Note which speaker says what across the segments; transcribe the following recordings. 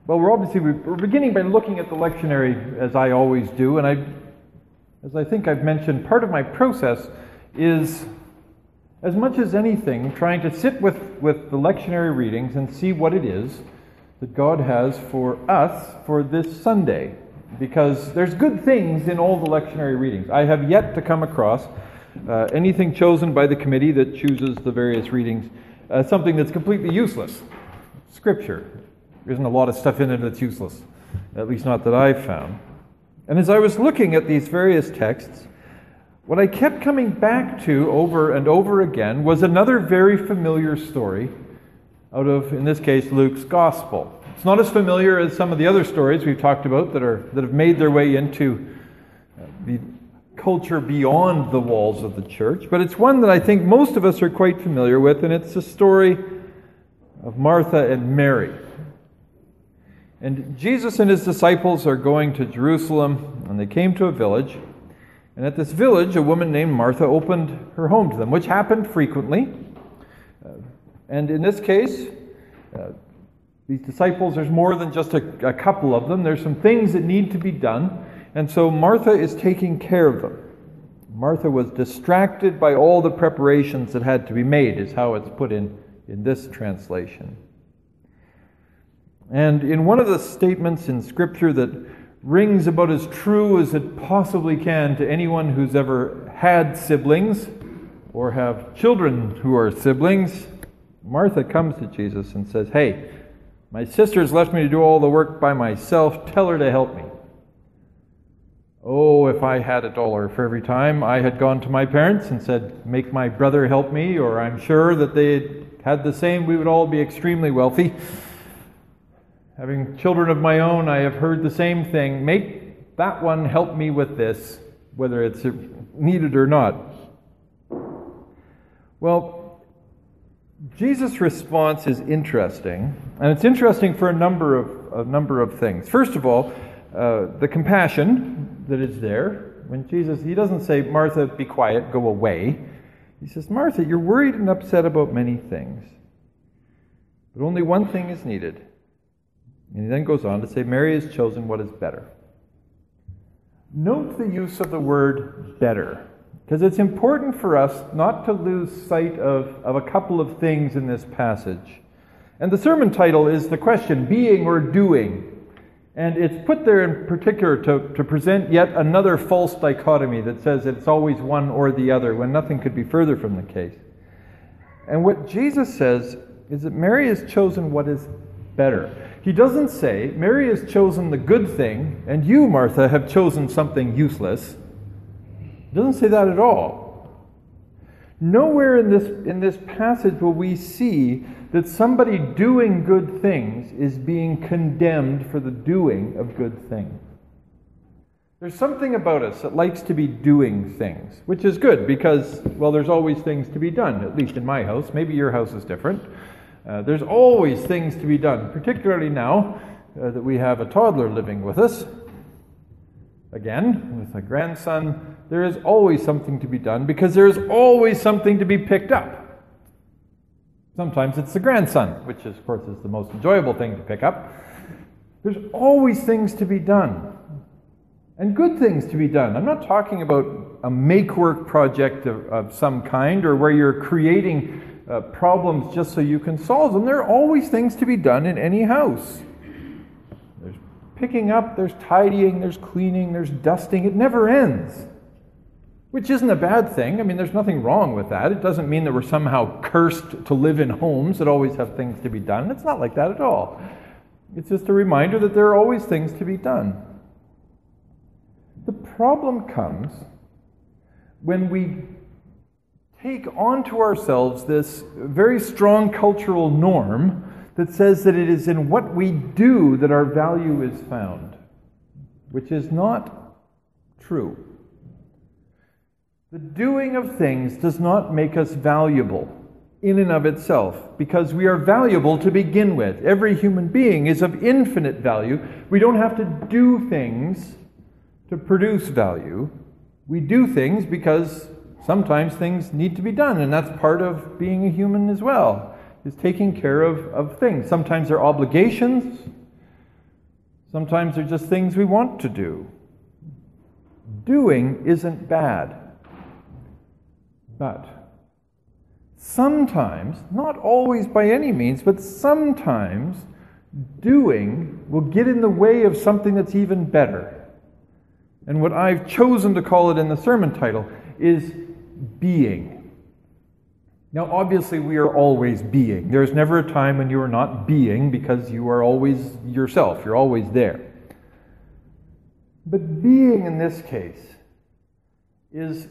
Speaker 1: Well, we're beginning by looking at the lectionary, as I always do, and as I think I've mentioned, part of my process is, as much as anything, trying to sit with the lectionary readings and see what it is that God has for us for this Sunday. Because there's good things in all the lectionary readings. I have yet to come across anything chosen by the committee that chooses the various readings, something that's completely useless. Scripture. There isn't a lot of stuff in it that's useless, at least not that I've found. And as I was looking at these various texts, what I kept coming back to over and over again was another very familiar story out of, in this case, Luke's Gospel. It's not as familiar as some of the other stories we've talked about that have made their way into the culture beyond the walls of the church, but it's one that I think most of us are quite familiar with, and it's the story of Martha and Mary. And Jesus and his disciples are going to Jerusalem, and they came to a village. And at this village, a woman named Martha opened her home to them, which happened frequently. And in this case, these disciples, there's more than just a couple of them. There's some things that need to be done. And so Martha is taking care of them. Martha was distracted by all the preparations that had to be made, is how it's put in this translation. And in one of the statements in Scripture that rings about as true as it possibly can to anyone who's ever had siblings or have children who are siblings, Martha comes to Jesus and says, "Hey, my sister's left me to do all the work by myself. Tell her to help me." Oh, if I had $1 for every time I had gone to my parents and said, "Make my brother help me," or I'm sure that they had the same, we would all be extremely wealthy. Having children of my own, I have heard the same thing. Make that one help me with this, whether it's needed or not. Well, Jesus' response is interesting, and it's interesting for a number of things. First of all, the compassion that is there. When Jesus, he doesn't say, "Martha, be quiet, go away." He says, "Martha, you're worried and upset about many things, but only one thing is needed." And he then goes on to say, "Mary has chosen what is better." Note the use of the word better, because it's important for us not to lose sight of a couple of things in this passage. And the sermon title is the question, being or doing? And it's put there in particular to present yet another false dichotomy that says it's always one or the other, when nothing could be further from the case. And what Jesus says is that Mary has chosen what is better. He doesn't say, "Mary has chosen the good thing, and you, Martha, have chosen something useless." He doesn't say that at all. Nowhere in this passage will we see that somebody doing good things is being condemned for the doing of good things. There's something about us that likes to be doing things, which is good because, well, there's always things to be done, at least in my house. Maybe your house is different. There's always things to be done, particularly now that we have a toddler living with us. Again, with a grandson, there is always something to be done because there is always something to be picked up. Sometimes it's the grandson, which of course is the most enjoyable thing to pick up. There's always things to be done, and good things to be done. I'm not talking about a make-work project of some kind or where you're creating problems just so you can solve them. There are always things to be done in any house. There's picking up, there's tidying, there's cleaning, there's dusting. It never ends, which isn't a bad thing. I mean, there's nothing wrong with that. It doesn't mean that we're somehow cursed to live in homes that always have things to be done. It's not like that at all. It's just a reminder that there are always things to be done. The problem comes when we take onto ourselves this very strong cultural norm that says that it is in what we do that our value is found, which is not true. The doing of things does not make us valuable in and of itself, because we are valuable to begin with. Every human being is of infinite value. We don't have to do things to produce value. We do things because sometimes things need to be done, and that's part of being a human as well, is taking care of things. Sometimes they're obligations, Sometimes they're just things we want to do. Doing isn't bad. But sometimes, not always by any means, but sometimes doing will get in the way of something that's even better. And what I've chosen to call it in the sermon title is being. Now, obviously, we are always being. There's never a time when you are not being, because you are always yourself. You're always there. But being in this case is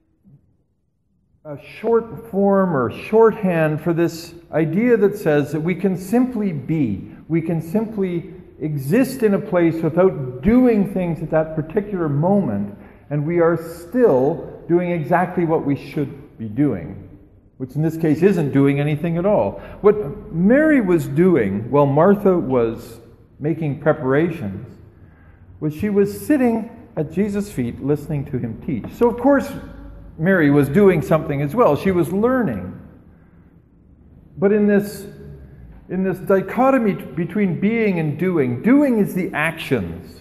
Speaker 1: a short form or shorthand for this idea that says that we can simply be. We can simply exist in a place without doing things at that particular moment, and we are still doing exactly what we should be doing, which in this case isn't doing anything at all. What Mary was doing while Martha was making preparations was she was sitting at Jesus' feet listening to him teach. So of course Mary was doing something as well. She was learning. But in this dichotomy between being and doing is the actions.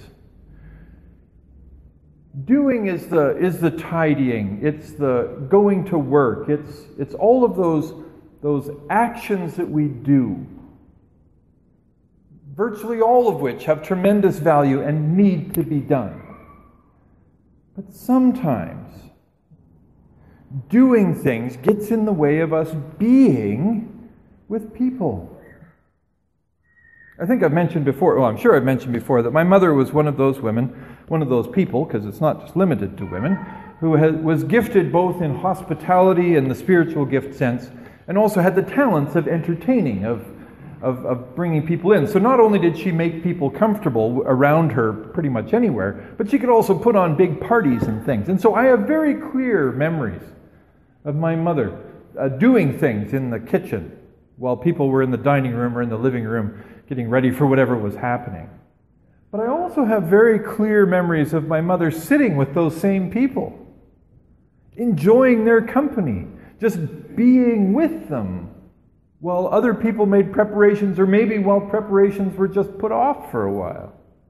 Speaker 1: Doing is the tidying, it's the going to work, it's all of those actions that we do, virtually all of which have tremendous value and need to be done. But sometimes doing things gets in the way of us being with people. I think I've mentioned before, well, I'm sure I've mentioned before, that my mother was one of those women, one of those people, because it's not just limited to women, who was gifted both in hospitality and the spiritual gift sense, and also had the talents of entertaining, of bringing people in. So not only did she make people comfortable around her pretty much anywhere, but she could also put on big parties and things. And so I have very clear memories of my mother doing things in the kitchen while people were in the dining room or in the living room getting ready for whatever was happening. But I also have very clear memories of my mother sitting with those same people, enjoying their company, just being with them while other people made preparations, or maybe while preparations were just put off for a while.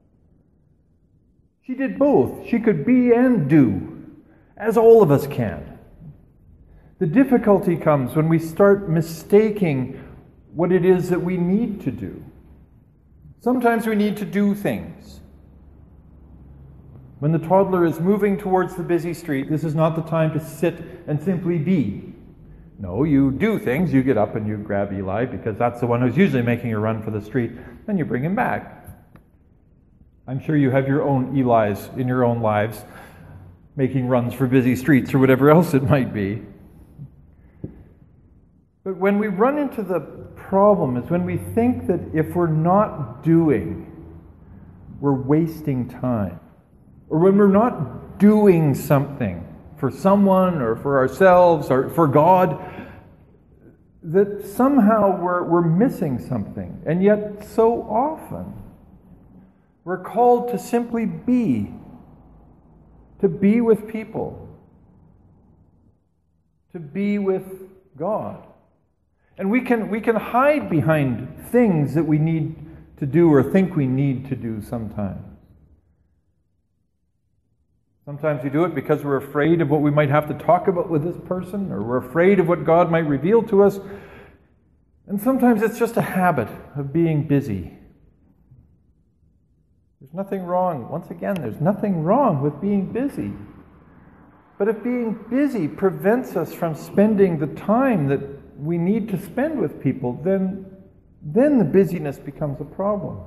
Speaker 1: She did both. She could be and do, as all of us can. The difficulty comes when we start mistaking what it is that we need to do. Sometimes we need to do things. When the toddler is moving towards the busy street, this is not the time to sit and simply be. No, you do things. You get up and you grab Eli, because that's the one who's usually making a run for the street, and you bring him back. I'm sure you have your own Elis in your own lives, making runs for busy streets or whatever else it might be. But when we run into the problem is when we think that if we're not doing, we're wasting time. Or when we're not doing something for someone or for ourselves or for God, that somehow we're missing something. And yet so often we're called to simply be, to be with people, to be with God. And we can hide behind things that we need to do or think we need to do sometimes. Sometimes we do it because we're afraid of what we might have to talk about with this person, or we're afraid of what God might reveal to us. And sometimes it's just a habit of being busy. There's nothing wrong, once again, there's nothing wrong with being busy. But if being busy prevents us from spending the time that we need to spend with people, then the busyness becomes a problem.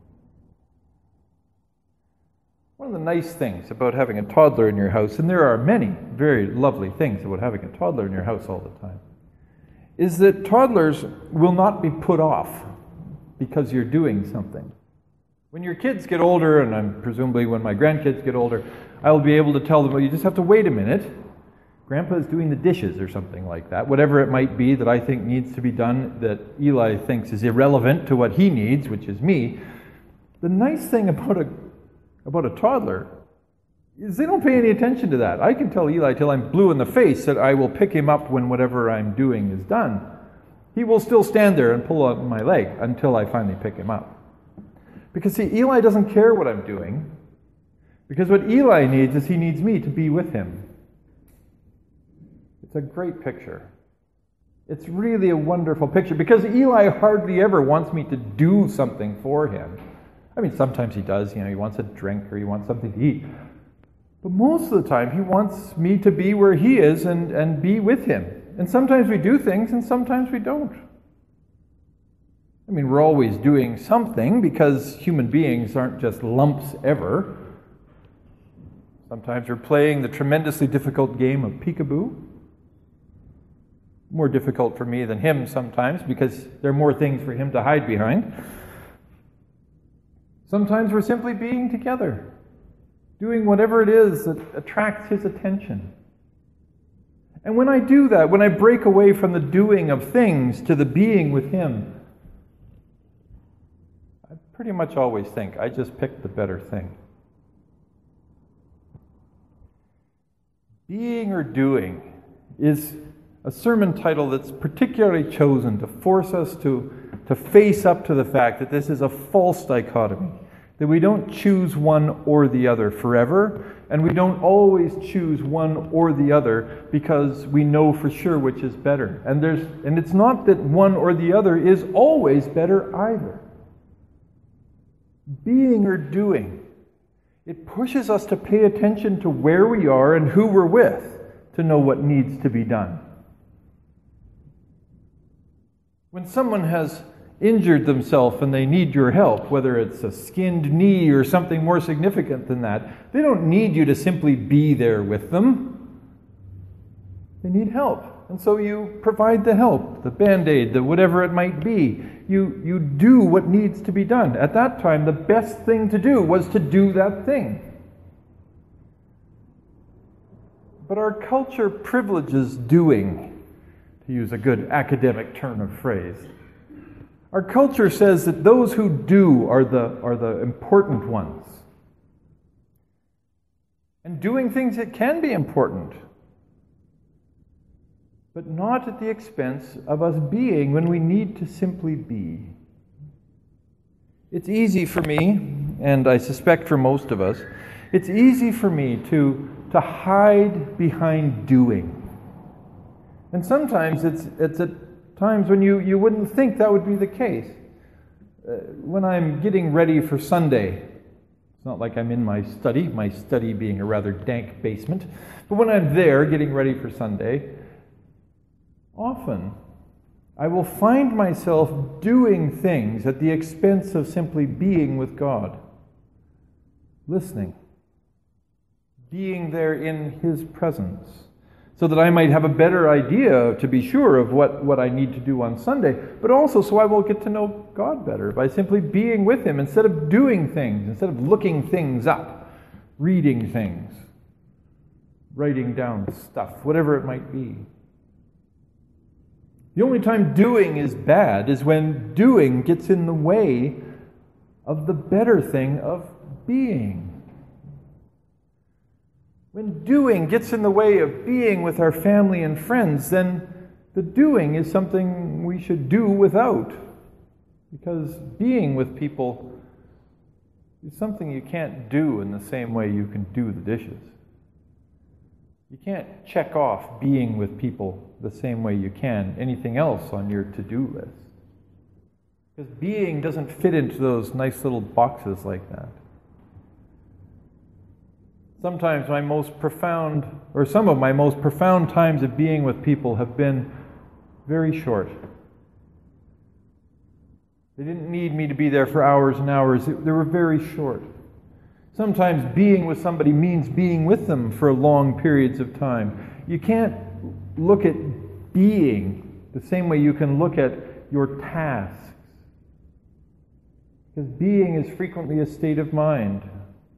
Speaker 1: One of the nice things about having a toddler in your house, and there are many very lovely things about having a toddler in your house all the time, is that toddlers will not be put off because you're doing something. When your kids get older, and presumably when my grandkids get older, I'll be able to tell them, well, you just have to wait a minute. Grandpa is doing the dishes or something like that. Whatever it might be that I think needs to be done that Eli thinks is irrelevant to what he needs, which is me. The nice thing about a toddler is they don't pay any attention to that. I can tell Eli till I'm blue in the face that I will pick him up when whatever I'm doing is done. He will still stand there and pull on my leg until I finally pick him up. Because see, Eli doesn't care what I'm doing. Because what Eli needs is he needs me to be with him. It's a great picture. It's really a wonderful picture because Eli hardly ever wants me to do something for him. I mean, sometimes he does, he wants a drink or he wants something to eat. But most of the time, he wants me to be where he is and be with him. And sometimes we do things and sometimes we don't. I mean, we're always doing something because human beings aren't just lumps ever. Sometimes we're playing the tremendously difficult game of peekaboo. More difficult for me than him sometimes because there are more things for him to hide behind. Sometimes we're simply being together, doing whatever it is that attracts his attention. And when I do that, when I break away from the doing of things to the being with him, I pretty much always think I just picked the better thing. Being or doing is a sermon title that's particularly chosen to force us to face up to the fact that this is a false dichotomy, that we don't choose one or the other forever, and we don't always choose one or the other because we know for sure which is better. And it's not that one or the other is always better either. Being or doing, it pushes us to pay attention to where we are and who we're with to know what needs to be done. When someone has injured themselves and they need your help, whether it's a skinned knee or something more significant than that, they don't need you to simply be there with them. They need help. And so you provide the help, the Band-Aid, the whatever it might be. You do what needs to be done. At that time, the best thing to do was to do that thing. But our culture privileges doing, to use a good academic turn of phrase. Our culture says that those who do are the important ones. And doing things that can be important, but not at the expense of us being when we need to simply be. It's easy for me, and I suspect for most of us, it's easy for me to hide behind doing. And sometimes it's at times when you wouldn't think that would be the case. When I'm getting ready for Sunday, it's not like I'm in my study being a rather dank basement, but when I'm there getting ready for Sunday, often I will find myself doing things at the expense of simply being with God, listening, being there in his presence, so that I might have a better idea, to be sure, of what I need to do on Sunday, but also so I will get to know God better by simply being with him instead of doing things, instead of looking things up, reading things, writing down stuff, whatever it might be. The only time doing is bad is when doing gets in the way of the better thing of being. When doing gets in the way of being with our family and friends, then the doing is something we should do without. Because being with people is something you can't do in the same way you can do the dishes. You can't check off being with people the same way you can anything else on your to-do list. Because being doesn't fit into those nice little boxes like that. Sometimes some of my most profound times of being with people have been very short. They didn't need me to be there for hours and hours. They were very short. Sometimes being with somebody means being with them for long periods of time. You can't look at being the same way you can look at your tasks. Because being is frequently a state of mind.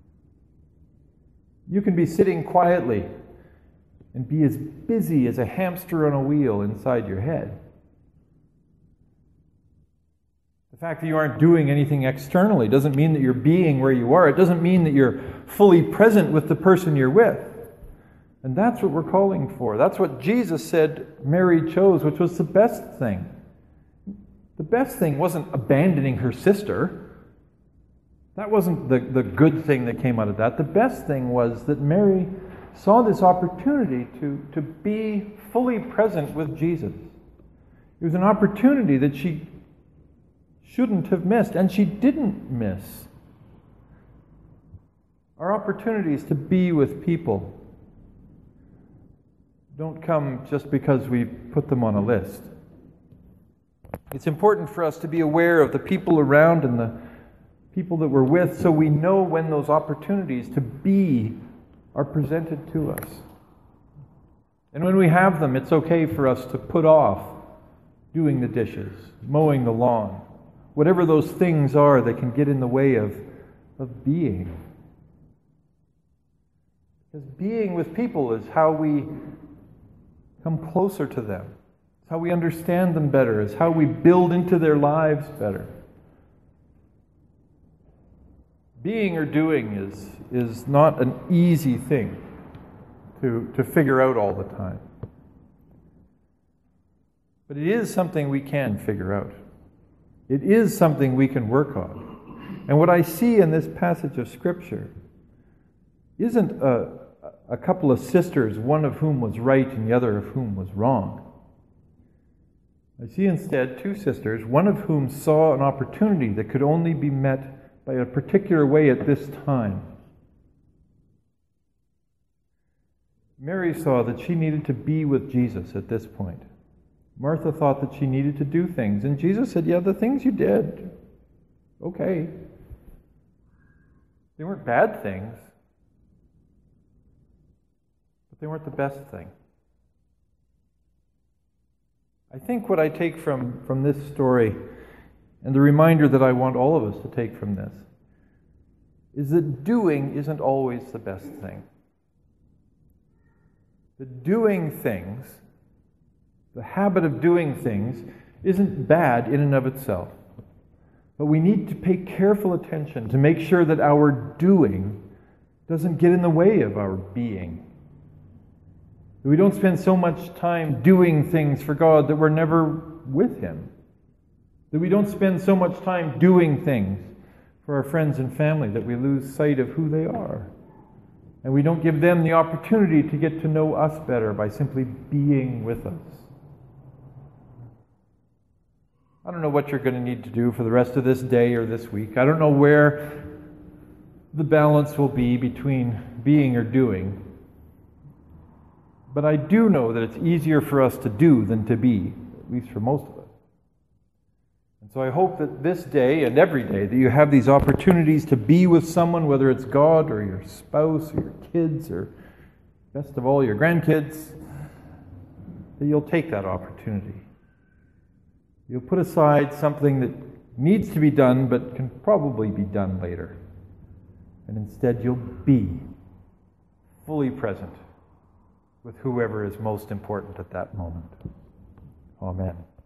Speaker 1: You can be sitting quietly and be as busy as a hamster on a wheel inside your head. The fact that you aren't doing anything externally doesn't mean that you're being where you are. It doesn't mean that you're fully present with the person you're with. And that's what we're calling for. That's what Jesus said Mary chose, which was the best thing. The best thing wasn't abandoning her sister. That wasn't the good thing that came out of that. The best thing was that Mary saw this opportunity to be fully present with Jesus. It was an opportunity that she shouldn't have missed, and she didn't miss. Our opportunities to be with people don't come just because we put them on a list. It's important for us to be aware of the people around and the people that we're with so we know when those opportunities to be are presented to us. And when we have them, it's okay for us to put off doing the dishes, mowing the lawn, whatever those things are that can get in the way of being. Because being with people is how we come closer to them. It's how we understand them better. It's how we build into their lives better. Being or doing is not an easy thing to figure out all the time. But it is something we can figure out. It is something we can work on. And what I see in this passage of Scripture isn't a couple of sisters, one of whom was right and the other of whom was wrong. I see instead two sisters, one of whom saw an opportunity that could only be met by a particular way at this time. Mary saw that she needed to be with Jesus at this point. Martha thought that she needed to do things, and Jesus said, yeah, the things you did, okay. They weren't bad things, but they weren't the best thing. I think what I take from this story, and the reminder that I want all of us to take from this, is that doing isn't always the best thing. The doing things, the habit of doing things, isn't bad in and of itself. But we need to pay careful attention to make sure that our doing doesn't get in the way of our being. That we don't spend so much time doing things for God that we're never with Him. That we don't spend so much time doing things for our friends and family that we lose sight of who they are. And we don't give them the opportunity to get to know us better by simply being with us. I don't know what you're going to need to do for the rest of this day or this week. I don't know where the balance will be between being or doing. But I do know that it's easier for us to do than to be, at least for most of us. And so I hope that this day and every day that you have these opportunities to be with someone, whether it's God or your spouse or your kids or, best of all, your grandkids, that you'll take that opportunity. You'll put aside something that needs to be done but can probably be done later. And instead you'll be fully present with whoever is most important at that moment. Amen.